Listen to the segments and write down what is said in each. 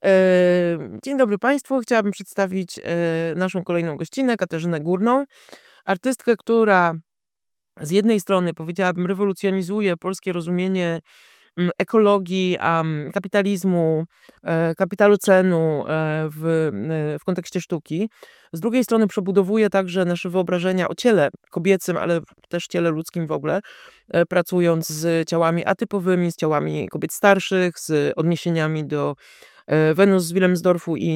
Dzień dobry Państwu. Chciałabym przedstawić naszą kolejną gościnę, Katarzynę Górną, artystkę, która z jednej strony, powiedziałabym, rewolucjonizuje polskie rozumienie ekologii, kapitalizmu, kapitalocenu w kontekście sztuki. Z drugiej strony przebudowuje także nasze wyobrażenia o ciele kobiecym, ale też ciele ludzkim w ogóle, pracując z ciałami atypowymi, z ciałami kobiet starszych, z odniesieniami do Wenus z Wilhelmsdorfu i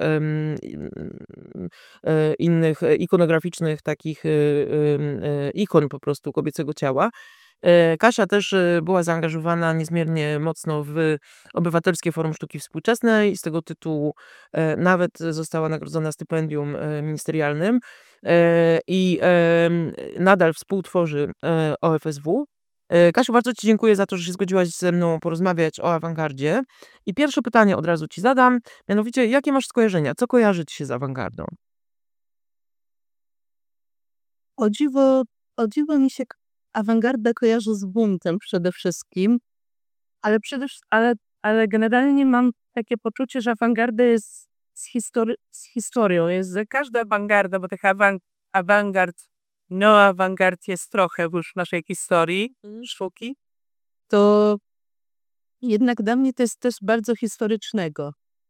innych ikonograficznych takich ikon po prostu kobiecego ciała. Kasia też była zaangażowana niezmiernie mocno w Obywatelskie Forum Sztuki Współczesnej. Z tego tytułu nawet została nagrodzona stypendium ministerialnym i nadal współtworzy OFSW. Kasiu, bardzo Ci dziękuję za to, że się zgodziłaś ze mną porozmawiać o awangardzie. I pierwsze pytanie od razu Ci zadam, mianowicie jakie masz skojarzenia? Co kojarzy Ci się z awangardą? O dziwo mi się awangarda kojarzy z buntem przede wszystkim, ale generalnie mam takie poczucie, że awangarda jest z historią. Jest, że każda awangarda, bo tych awangard, neoawangard jest trochę już w naszej historii sztuki, to jednak dla mnie to jest też bardzo historycznego.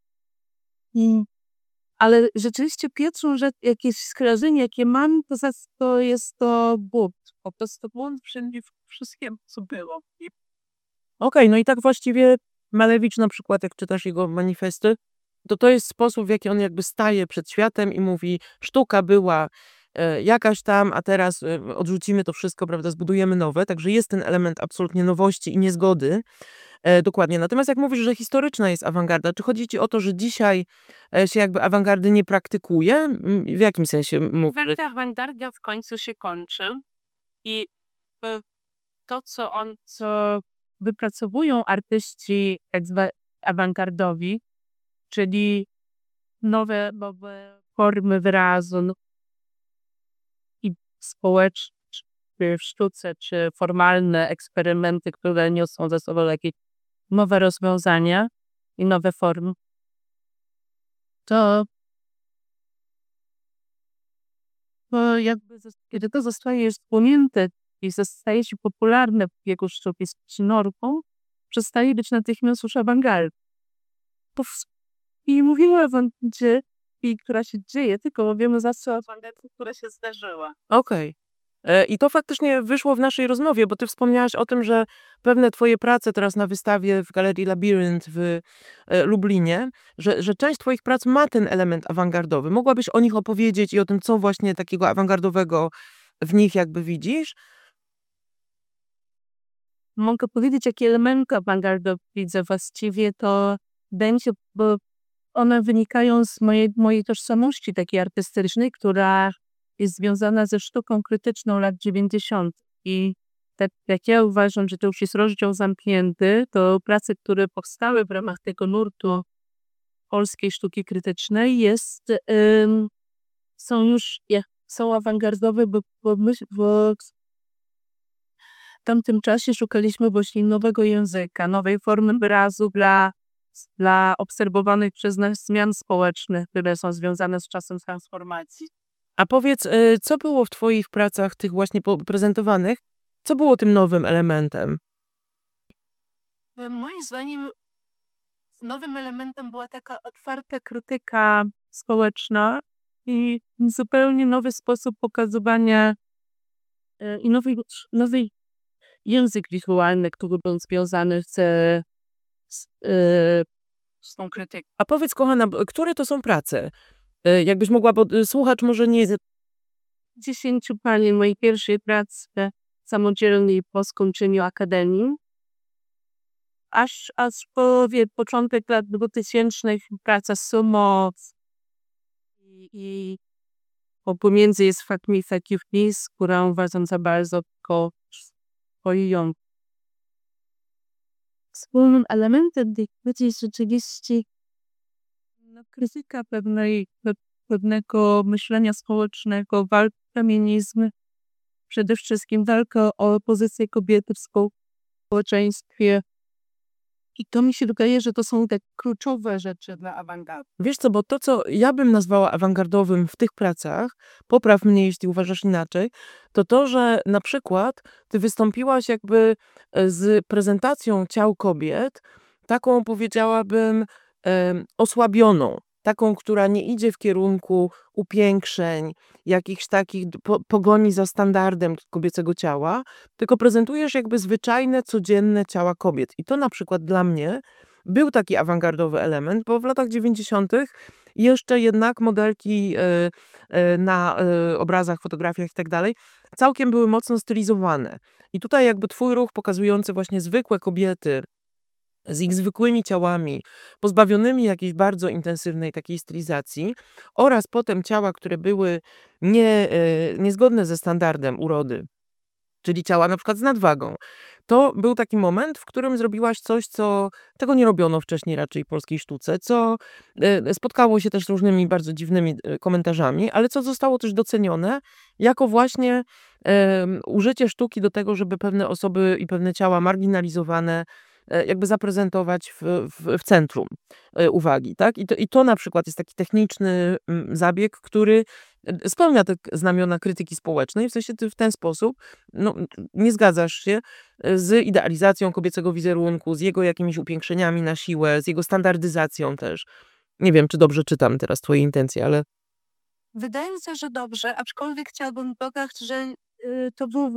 Ale rzeczywiście pierwszą rzecz, jakieś skojarzenie, jakie mam, to jest to bunt. Po prostu bunt wszędzie, wszystkim, co było. Okej, no i tak właściwie Malewicz na przykład, jak czytasz jego manifesty, to jest sposób, w jaki on jakby staje przed światem i mówi, sztuka była jakaś tam, a teraz odrzucimy to wszystko, prawda, zbudujemy nowe, także jest ten element absolutnie nowości i niezgody. Dokładnie. Natomiast jak mówisz, że historyczna jest awangarda, czy chodzi ci o to, że dzisiaj się jakby awangardy nie praktykuje? W jakim sensie mówisz? Awangarda w końcu się kończy i to, co wypracowują artyści awangardowi, czyli nowe formy wyrazu i społeczne, czy w sztuce, czy formalne eksperymenty, które niosą ze sobą jakieś nowe rozwiązania i nowe formy, to jakby kiedy to zostaje wspomniane i zostaje się popularne w biegu sztuki z normą, przestaje być natychmiast już awangardą. I mówimy o awangardzie, która się dzieje, tylko mówimy zawsze o awangardzie, która się zdarzyła. Okej. I to faktycznie wyszło w naszej rozmowie, bo ty wspomniałaś o tym, że pewne twoje prace teraz na wystawie w Galerii Labirynt w Lublinie, że część twoich prac ma ten element awangardowy. Mogłabyś o nich opowiedzieć i o tym, co właśnie takiego awangardowego w nich jakby widzisz? Mogę powiedzieć, jakie elementy awangardu widzę właściwie, to będzie, bo one wynikają z mojej tożsamości takiej artystycznej, która jest związana ze sztuką krytyczną lat 90. I tak jak ja uważam, że to już jest rozdział zamknięty, to prace, które powstały w ramach tego nurtu polskiej sztuki krytycznej są awangardowe, bo w tamtym czasie szukaliśmy właśnie nowego języka, nowej formy wyrazu dla obserwowanych przez nas zmian społecznych, które są związane z czasem transformacji. A powiedz, co było w twoich pracach, tych właśnie prezentowanych, co było tym nowym elementem? Moim zdaniem nowym elementem była taka otwarta krytyka społeczna i zupełnie nowy sposób pokazywania i nowy język wizualny, który był związany z tą krytyką. A powiedz, kochana, które to są prace? Jakbyś mogła, bo słuchacz może nie... 10 pani mojej pierwszej pracy samodzielnej po skończeniu akademii, aż początek lat 2000 praca sumo i pomiędzy jest Fakt Wpis, którą uważam za bardzo swoją. Wspólnym elementem tych prac jest rzeczywiście krytyka pewnego myślenia społecznego, walka o feminizm, przede wszystkim walka o pozycję kobiety w społeczeństwie, I to mi się wydaje, że to są te kluczowe rzeczy dla awangardy. Wiesz co, bo to, co ja bym nazwała awangardowym w tych pracach, popraw mnie, jeśli uważasz inaczej, to to, że na przykład ty wystąpiłaś jakby z prezentacją ciał kobiet, taką powiedziałabym osłabioną, taką, która nie idzie w kierunku upiększeń, jakichś takich pogoni za standardem kobiecego ciała, tylko prezentujesz jakby zwyczajne, codzienne ciała kobiet. I to na przykład dla mnie był taki awangardowy element, bo w latach 90. jeszcze jednak modelki na obrazach, fotografiach i tak dalej całkiem były mocno stylizowane. I tutaj jakby twój ruch pokazujący właśnie zwykłe kobiety z ich zwykłymi ciałami, pozbawionymi jakiejś bardzo intensywnej takiej stylizacji oraz potem ciała, które były niezgodne ze standardem urody, czyli ciała na przykład z nadwagą. To był taki moment, w którym zrobiłaś coś, co tego nie robiono wcześniej raczej w polskiej sztuce, co spotkało się też z różnymi bardzo dziwnymi komentarzami, ale co zostało też docenione jako właśnie użycie sztuki do tego, żeby pewne osoby i pewne ciała marginalizowane jakby zaprezentować w centrum uwagi, tak? I to na przykład jest taki techniczny zabieg, który spełnia te znamiona krytyki społecznej, w sensie ty w ten sposób no, nie zgadzasz się z idealizacją kobiecego wizerunku, z jego jakimiś upiększeniami na siłę, z jego standardyzacją też. Nie wiem, czy dobrze czytam teraz twoje intencje, ale Wydaje mi się, że dobrze, aczkolwiek chciałabym dodać, że to był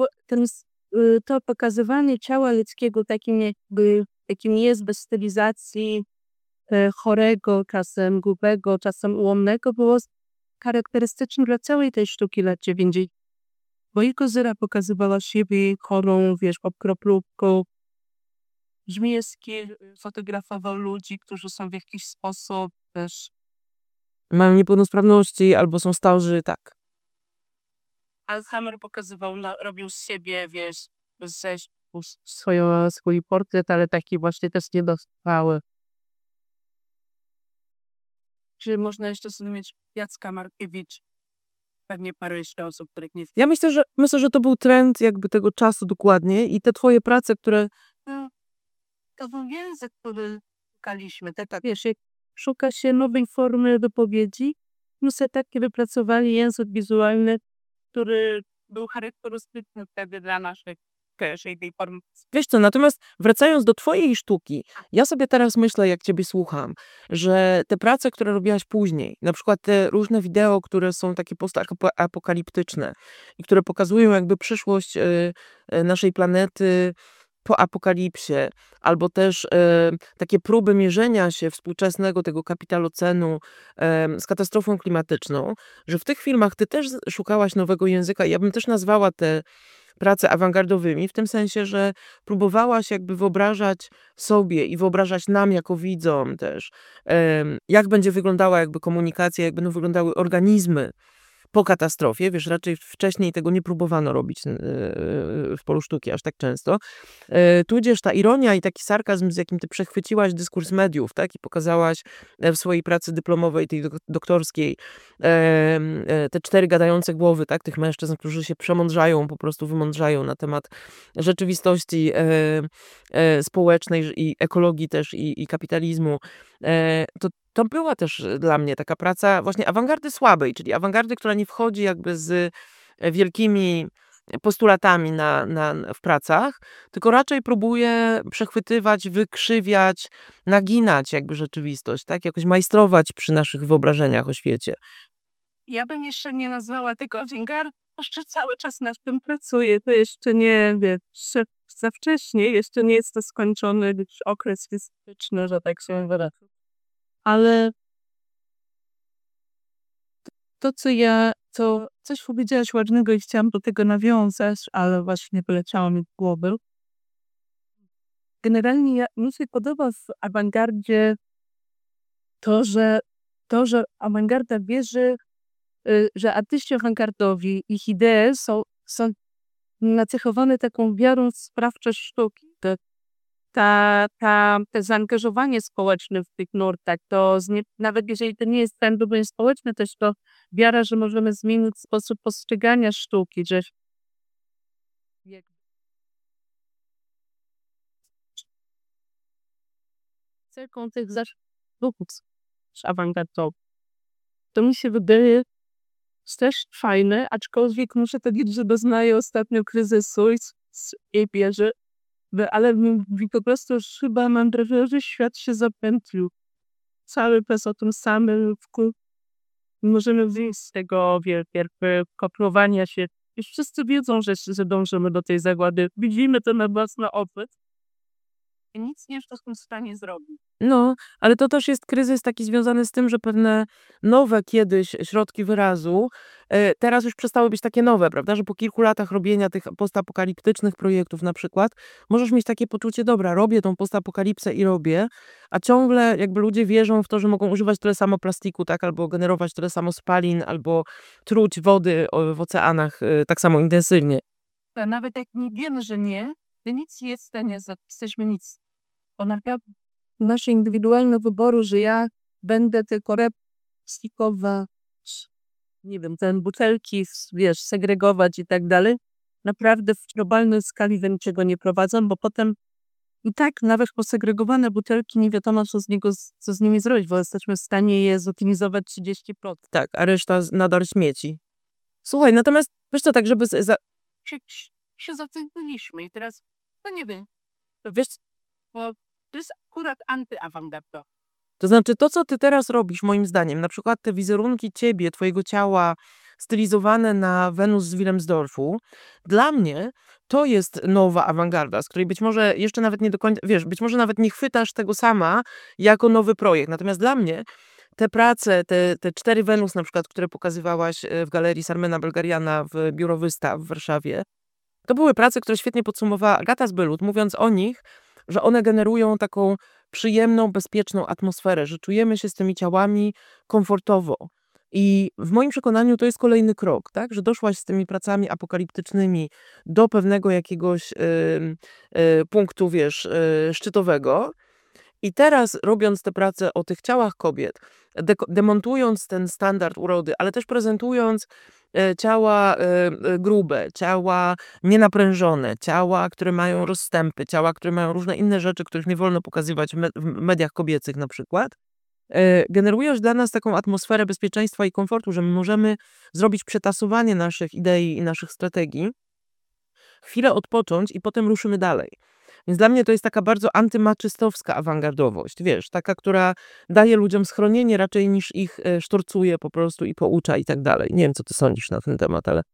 to pokazywanie ciała ludzkiego takim jakby, jakim jest bez stylizacji chorego, czasem grubego, czasem ułomnego, było charakterystyczne dla całej tej sztuki lat 90. Bo i Kozyra pokazywała siebie chorą, wiesz, obkroplówką. Żmijewski fotografował ludzi, którzy są w jakiś sposób też. mają niepełnosprawności albo są starzy, tak. Alzheimer pokazywał, robił z siebie, wiesz, swój portret, ale taki właśnie też niedotrwały. Czy można jeszcze sobie mieć Jacka Markiewicz? Pewnie parę jeszcze osób, których nie Ja myślę, że to był trend jakby tego czasu dokładnie i te twoje prace, które znam. To był język, który szukaliśmy. Tak, wiesz, jak szuka się nowej formy wypowiedzi, my takie wypracowali język wizualny, który był charakterystyczny wtedy dla naszej tej formy. wiesz co, natomiast wracając do twojej sztuki, ja sobie teraz myślę, jak ciebie słucham, że te prace, które robiłaś później, na przykład te różne wideo, które są takie postapokaliptyczne i które pokazują jakby przyszłość naszej planety po apokalipsie, albo też takie próby mierzenia się współczesnego tego kapitalocenu z katastrofą klimatyczną, że w tych filmach ty też szukałaś nowego języka. Ja bym też nazwała te prace awangardowymi, w tym sensie, że próbowałaś jakby wyobrażać sobie i wyobrażać nam jako widzom też, jak będzie wyglądała jakby komunikacja, jak będą wyglądały organizmy po katastrofie. Wiesz, raczej wcześniej tego nie próbowano robić w polu sztuki aż tak często. Tudzież ta ironia i taki sarkazm, z jakim ty przechwyciłaś dyskurs mediów, tak, i pokazałaś w swojej pracy dyplomowej, tej doktorskiej, te 4 gadające głowy, tak, tych mężczyzn, którzy się przemądrzają, po prostu wymądrzają na temat rzeczywistości społecznej i ekologii też i kapitalizmu. To była też dla mnie taka praca właśnie awangardy słabej, czyli awangardy, która nie wchodzi jakby z wielkimi postulatami w pracach, tylko raczej próbuje przechwytywać, wykrzywiać, naginać jakby rzeczywistość, tak? Jakoś majstrować przy naszych wyobrażeniach o świecie. Ja bym jeszcze nie nazwała tego awangardą, jeszcze cały czas nad tym pracuję. To jeszcze nie, wiesz, za wcześnie, jeszcze nie jest to skończony okres historyczny, że tak się wyrażę. Ale to, coś powiedziałaś ładnego i chciałam do tego nawiązać, ale właśnie wyleciało mi z głowy. Generalnie mi się podoba w awangardzie to, że awangarda wierzy, że artyści awangardowi, ich idee są nacechowane taką wiarą w sprawczość sztuki. Te zaangażowanie społeczne w tych nurtach, nawet jeżeli to nie jest zaangażowanie społeczne, też to wiara, że możemy zmienić sposób postrzegania sztuki, że cechą tych ruchów awangardowych. To mi się wydaje też fajne, aczkolwiek muszę powiedzieć, że doznaję ostatnio kryzysu i bierze, ale po prostu już chyba mam wrażenie, że świat się zapętlił. Cały czas o tym samym, możemy wyjść z tego kopiowania się. Już wszyscy wiedzą, że dążymy do tej zagłady. Widzimy to na własny oczy. I nic nie jesteśmy w stanie zrobić. No, ale to też jest kryzys taki związany z tym, że pewne nowe kiedyś środki wyrazu, teraz już przestały być takie nowe, prawda? Że po kilku latach robienia tych postapokaliptycznych projektów na przykład, możesz mieć takie poczucie, dobra, robię tą postapokalipsę i robię, a ciągle jakby ludzie wierzą w to, że mogą używać tyle samo plastiku, tak? Albo generować tyle samo spalin, albo truć wody w oceanach tak samo intensywnie. Nawet jak nie wiemy, że nie, to nic nie jest w stanie, jesteśmy nic. Bo naprawdę nasze indywidualne wyboru, że ja będę tylko plastikować, nie wiem, te butelki, wiesz, segregować i tak dalej, naprawdę w globalnej skali do niczego nie prowadzą, bo potem i tak nawet posegregowane butelki nie wiadomo, co z nimi zrobić, bo jesteśmy w stanie je zutylizować 30%. Tak, a reszta nadal śmieci. Słuchaj, natomiast wiesz co, tak żeby Się zacykliliśmy i teraz, no nie wiem, to wiesz, bo to jest akurat antyawangardowe. To znaczy to, co ty teraz robisz, moim zdaniem, na przykład te wizerunki ciebie, twojego ciała stylizowane na Wenus z Wilhelmsdorfu, dla mnie to jest nowa awangarda, z której być może jeszcze nawet nie do końca, wiesz, być może nawet nie chwytasz tego sama jako nowy projekt. Natomiast dla mnie te prace, te 4 Wenus na przykład, które pokazywałaś w galerii Sarmena Belgariana w Biuro Wystaw w Warszawie, to były prace, które świetnie podsumowała Agata Zbylut, mówiąc o nich, że one generują taką przyjemną, bezpieczną atmosferę, że czujemy się z tymi ciałami komfortowo. I w moim przekonaniu to jest kolejny krok, tak? Że doszłaś z tymi pracami apokaliptycznymi do pewnego jakiegoś punktu, wiesz, szczytowego. I teraz robiąc te prace o tych ciałach kobiet, demontując ten standard urody, ale też prezentując ciała grube, ciała nienaprężone, ciała, które mają rozstępy, ciała, które mają różne inne rzeczy, których nie wolno pokazywać w mediach kobiecych na przykład, generujesz dla nas taką atmosferę bezpieczeństwa i komfortu, że my możemy zrobić przetasowanie naszych idei i naszych strategii, chwilę odpocząć i potem ruszymy dalej. Więc dla mnie to jest taka bardzo antymaczystowska awangardowość, wiesz, taka, która daje ludziom schronienie raczej niż ich sztorcuje po prostu i poucza i tak dalej. Nie wiem, co ty sądzisz na ten temat, ale...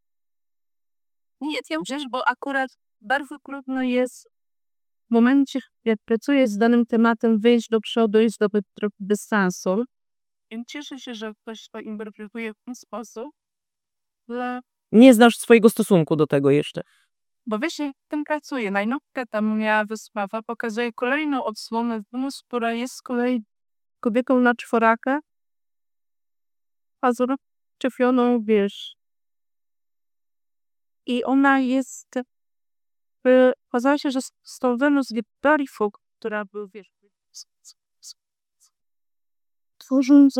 Nie, ja myślę, bo akurat bardzo trudno jest w momencie, jak pracuję z danym tematem, wyjść do przodu i zdobyć trochę dystansu. Więc cieszę się, że ktoś to interpretuje w ten sposób. Nie znasz swojego stosunku do tego jeszcze. Bo wiesz, jak tym pracuję. Najnowsza ta moja wystawa pokazuje kolejną odsłonę Wenus, która jest z kolei kobietą na czworaka, pazurem czepioną, wiesz. I ona jest... Okazało się, że z tą Wenus Wittarifu, która był, wiesz, tworzą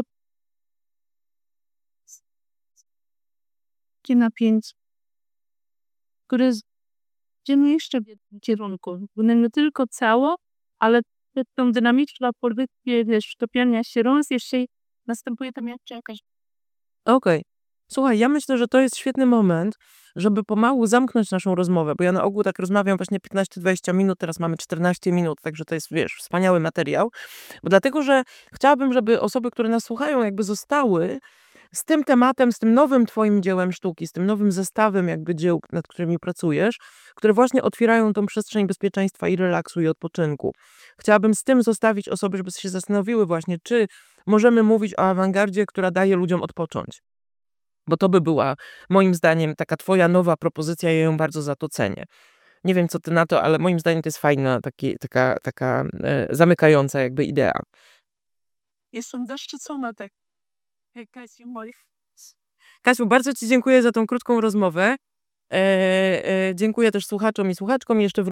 napięcie, które idziemy jeszcze w jednym kierunku. Nie tylko cało, ale tą dynamiczną pozycję, wiesz, topienia się rąk, jeszcze następuje tam jeszcze jakaś... Okej. Słuchaj, ja myślę, że to jest świetny moment, żeby pomału zamknąć naszą rozmowę, bo ja na ogół tak rozmawiam właśnie 15-20 minut, teraz mamy 14 minut, także to jest, wiesz, wspaniały materiał. Bo dlatego, że chciałabym, żeby osoby, które nas słuchają, jakby zostały z tym tematem, z tym nowym twoim dziełem sztuki, z tym nowym zestawem jakby dzieł, nad którymi pracujesz, które właśnie otwierają tą przestrzeń bezpieczeństwa i relaksu i odpoczynku. Chciałabym z tym zostawić osoby, żeby się zastanowiły właśnie, czy możemy mówić o awangardzie, która daje ludziom odpocząć. Bo to by była, moim zdaniem, taka twoja nowa propozycja, ja ją bardzo za to cenię. Nie wiem, co ty na to, ale moim zdaniem to jest fajna, taka zamykająca jakby idea. Jestem zaszczycona tak. Kasiu, bardzo ci dziękuję za tą krótką rozmowę. Dziękuję też słuchaczom i słuchaczkom. Jeszcze